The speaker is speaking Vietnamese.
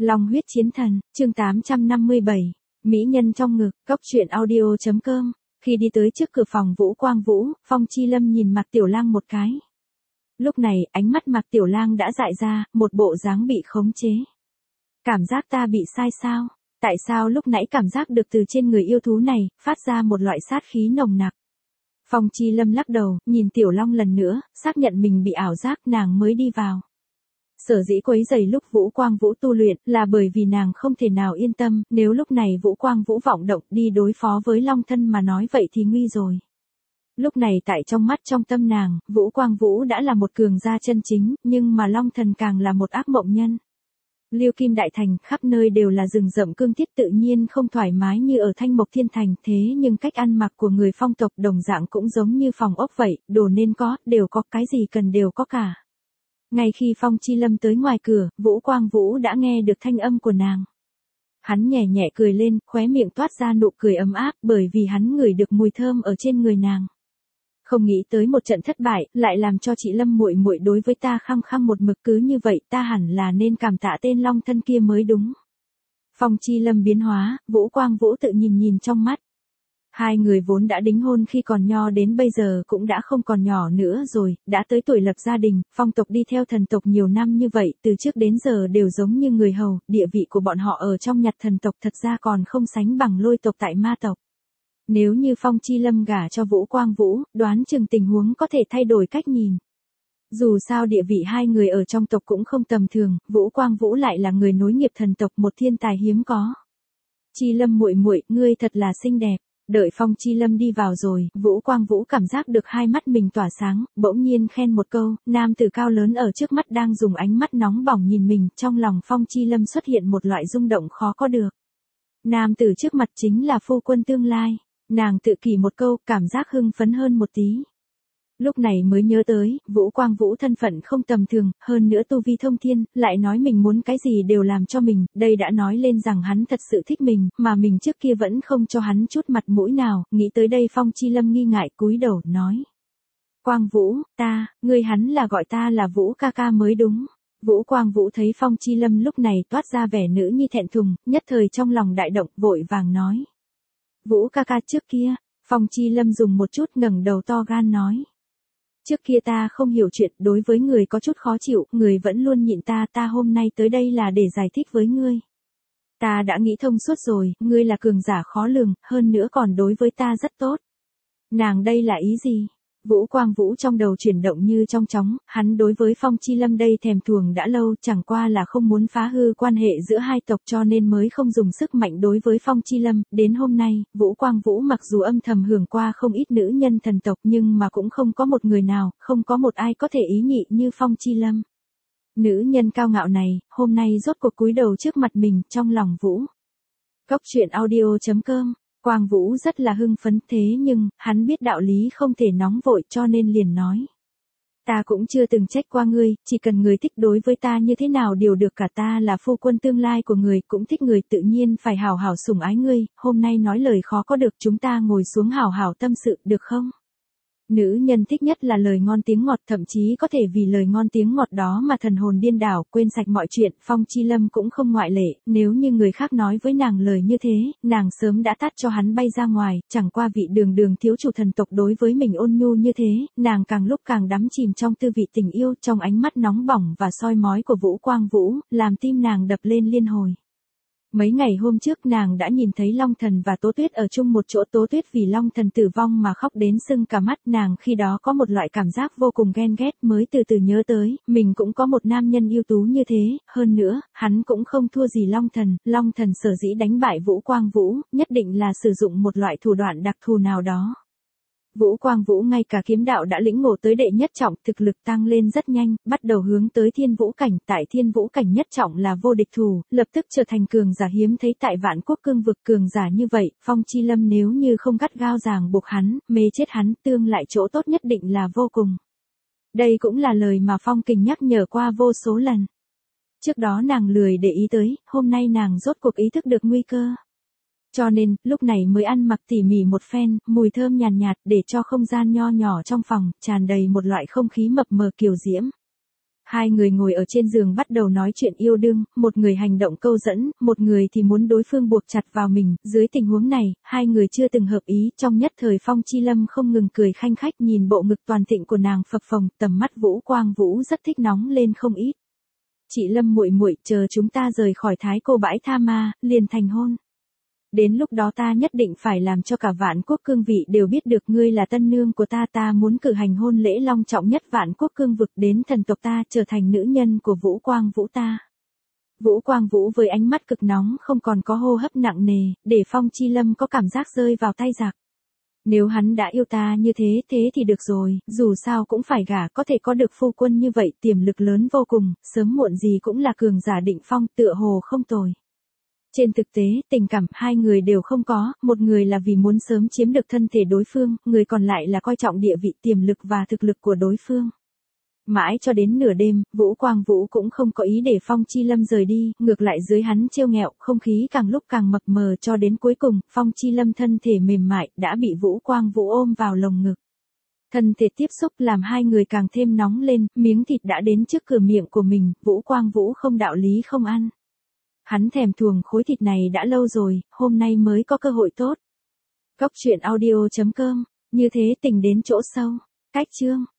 Long huyết chiến thần, chương 857, Mỹ nhân trong ngực, Cóc truyện audio.com. Khi đi tới trước cửa phòng Vũ Quang Vũ, Phong Chi Lâm nhìn Mạc Tiểu Lang một cái. Lúc này, ánh mắt Mạc Tiểu Lang đã dại ra, một bộ dáng bị khống chế. Cảm giác ta bị sai sao? Tại sao lúc nãy cảm giác được từ trên người yêu thú này, phát ra một loại sát khí nồng nặc? Phong Chi Lâm lắc đầu, nhìn Tiểu Long lần nữa, xác nhận mình bị ảo giác, nàng mới đi vào. Sở dĩ quấy rầy lúc Vũ Quang Vũ tu luyện là bởi vì nàng không thể nào yên tâm, nếu lúc này Vũ Quang Vũ vọng động đi đối phó với Long Thân mà nói vậy thì nguy rồi. Lúc này tại trong mắt trong tâm nàng, Vũ Quang Vũ đã là một cường gia chân chính, nhưng mà Long Thần càng là một ác mộng nhân. Liêu Kim Đại Thành khắp nơi đều là rừng rậm cương thiết tự nhiên không thoải mái như ở Thanh Mộc Thiên Thành, thế nhưng cách ăn mặc của người phong tộc đồng dạng cũng giống như phòng ốc vậy, đồ nên có, đều có, cái gì cần đều có cả. Ngay khi Phong Chi Lâm tới ngoài cửa, Vũ Quang Vũ đã nghe được thanh âm của nàng. Hắn nhẹ nhẹ cười lên, khóe miệng toát ra nụ cười ấm áp bởi vì hắn ngửi được mùi thơm ở trên người nàng. Không nghĩ tới một trận thất bại, lại làm cho chị Lâm muội muội đối với ta khăng khăng một mực, cứ như vậy ta hẳn là nên cảm tạ tên Long Thân kia mới đúng. Phong Chi Lâm biến hóa, Vũ Quang Vũ tự nhìn trong mắt. Hai người vốn đã đính hôn khi còn nho đến bây giờ cũng đã không còn nhỏ nữa rồi, đã tới tuổi lập gia đình, phong tộc đi theo thần tộc nhiều năm như vậy, từ trước đến giờ đều giống như người hầu, địa vị của bọn họ ở trong nhặt thần tộc thật ra còn không sánh bằng Lôi tộc tại ma tộc. Nếu như Phong Chi Lâm gả cho Vũ Quang Vũ, đoán chừng tình huống có thể thay đổi cách nhìn. Dù sao địa vị hai người ở trong tộc cũng không tầm thường, Vũ Quang Vũ lại là người nối nghiệp thần tộc, một thiên tài hiếm có. Chi Lâm muội muội, ngươi thật là xinh đẹp. Đợi Phong Chi Lâm đi vào rồi, Vũ Quang Vũ cảm giác được hai mắt mình tỏa sáng, bỗng nhiên khen một câu, nam tử cao lớn ở trước mắt đang dùng ánh mắt nóng bỏng nhìn mình, trong lòng Phong Chi Lâm xuất hiện một loại rung động khó có được. Nam tử trước mặt chính là phu quân tương lai, nàng tự kỷ một câu, cảm giác hưng phấn hơn một tí. Lúc này mới nhớ tới, Vũ Quang Vũ thân phận không tầm thường, hơn nữa tu vi thông thiên, lại nói mình muốn cái gì đều làm cho mình, đây đã nói lên rằng hắn thật sự thích mình, mà mình trước kia vẫn không cho hắn chút mặt mũi nào, nghĩ tới đây Phong Chi Lâm nghi ngại cúi đầu, nói. Quang Vũ, ngươi hắn là gọi ta là Vũ ca ca mới đúng. Vũ Quang Vũ thấy Phong Chi Lâm lúc này toát ra vẻ nữ nhi thẹn thùng, nhất thời trong lòng đại động, vội vàng nói. Vũ ca ca trước kia, Phong Chi Lâm dùng một chút ngẩng đầu to gan nói. Trước kia ta không hiểu chuyện, đối với người có chút khó chịu, người vẫn luôn nhịn ta hôm nay tới đây là để giải thích với ngươi. Ta đã nghĩ thông suốt rồi, ngươi là cường giả khó lường, hơn nữa còn đối với ta rất tốt. Nàng đây là ý gì? Vũ Quang Vũ trong đầu chuyển động như trong chóng, hắn đối với Phong Chi Lâm đây thèm thuồng đã lâu, chẳng qua là không muốn phá hư quan hệ giữa hai tộc cho nên mới không dùng sức mạnh đối với Phong Chi Lâm. Đến hôm nay, Vũ Quang Vũ mặc dù âm thầm hưởng qua không ít nữ nhân thần tộc nhưng mà cũng không có một người nào, không có một ai có thể ý nhị như Phong Chi Lâm. Nữ nhân cao ngạo này, hôm nay rốt cuộc cúi đầu trước mặt mình, trong lòng Vũ. Cóc truyện audio.com. Quang Vũ rất là hưng phấn, thế nhưng, hắn biết đạo lý không thể nóng vội cho nên liền nói. Ta cũng chưa từng trách qua ngươi, chỉ cần người thích đối với ta như thế nào đều được cả, ta là phu quân tương lai của người, cũng thích người, tự nhiên phải hảo hảo sủng ái ngươi, hôm nay nói lời khó có được, chúng ta ngồi xuống hảo hảo tâm sự, được không? Nữ nhân thích nhất là lời ngon tiếng ngọt, thậm chí có thể vì lời ngon tiếng ngọt đó mà thần hồn điên đảo, quên sạch mọi chuyện, Phong Chi Lâm cũng không ngoại lệ, nếu như người khác nói với nàng lời như thế, nàng sớm đã tát cho hắn bay ra ngoài, chẳng qua vị đường thiếu chủ thần tộc đối với mình ôn nhu như thế, nàng càng lúc càng đắm chìm trong tư vị tình yêu, trong ánh mắt nóng bỏng và soi mói của Vũ Quang Vũ, làm tim nàng đập lên liên hồi. Mấy ngày hôm trước nàng đã nhìn thấy Long Thần và Tố Tuyết ở chung một chỗ, Tố Tuyết vì Long Thần tử vong mà khóc đến sưng cả mắt, nàng khi đó có một loại cảm giác vô cùng ghen ghét, mới từ từ nhớ tới, mình cũng có một nam nhân ưu tú như thế, hơn nữa, hắn cũng không thua gì Long Thần sở dĩ đánh bại Vũ Quang Vũ, nhất định là sử dụng một loại thủ đoạn đặc thù nào đó. Vũ Quang Vũ ngay cả kiếm đạo đã lĩnh ngộ tới đệ nhất trọng, thực lực tăng lên rất nhanh, bắt đầu hướng tới thiên vũ cảnh, tại thiên vũ cảnh nhất trọng là vô địch thủ, lập tức trở thành cường giả hiếm thấy tại vạn quốc cương vực, cường giả như vậy, Phong Chi Lâm nếu như không gắt gao ràng buộc hắn, mê chết hắn, tương lại chỗ tốt nhất định là vô cùng. Đây cũng là lời mà Phong Kình nhắc nhở qua vô số lần. Trước đó nàng lười để ý tới, hôm nay nàng rốt cuộc ý thức được nguy cơ. Cho nên, lúc này mới ăn mặc tỉ mỉ một phen, mùi thơm nhàn nhạt để cho không gian nho nhỏ trong phòng, tràn đầy một loại không khí mập mờ kiều diễm. Hai người ngồi ở trên giường bắt đầu nói chuyện yêu đương, một người hành động câu dẫn, một người thì muốn đối phương buộc chặt vào mình. Dưới tình huống này, hai người chưa từng hợp ý, trong nhất thời Phong Chi Lâm không ngừng cười khanh khách nhìn bộ ngực toàn thịnh của nàng phập phồng, tầm mắt Vũ Quang Vũ rất thích nóng lên không ít. Chị Lâm muội muội, chờ chúng ta rời khỏi Thái Cô bãi tha ma, liền thành hôn. Đến lúc đó ta nhất định phải làm cho cả Vạn Quốc cương vị đều biết được ngươi là tân nương của ta muốn cử hành hôn lễ long trọng nhất Vạn Quốc cương vực đến thần tộc ta trở thành nữ nhân của Vũ Quang Vũ ta. Vũ Quang Vũ với ánh mắt cực nóng không còn có hô hấp nặng nề, để Phong Chi Lâm có cảm giác rơi vào tay giặc. Nếu hắn đã yêu ta như thế thì được rồi, dù sao cũng phải gả, có thể có được phu quân như vậy tiềm lực lớn vô cùng, sớm muộn gì cũng là cường giả định phong, tựa hồ không tồi. Trên thực tế, tình cảm hai người đều không có, một người là vì muốn sớm chiếm được thân thể đối phương, người còn lại là coi trọng địa vị tiềm lực và thực lực của đối phương. Mãi cho đến nửa đêm, Vũ Quang Vũ cũng không có ý để Phong Chi Lâm rời đi, ngược lại dưới hắn trêu nghẹo, không khí càng lúc càng mập mờ cho đến cuối cùng, Phong Chi Lâm thân thể mềm mại, đã bị Vũ Quang Vũ ôm vào lồng ngực. Thân thể tiếp xúc làm hai người càng thêm nóng lên, miếng thịt đã đến trước cửa miệng của mình, Vũ Quang Vũ không đạo lý không ăn. Hắn thèm thuồng khối thịt này đã lâu rồi, hôm nay mới có cơ hội tốt. Cốc truyện audio.com, như thế tình đến chỗ sâu. Cách chương.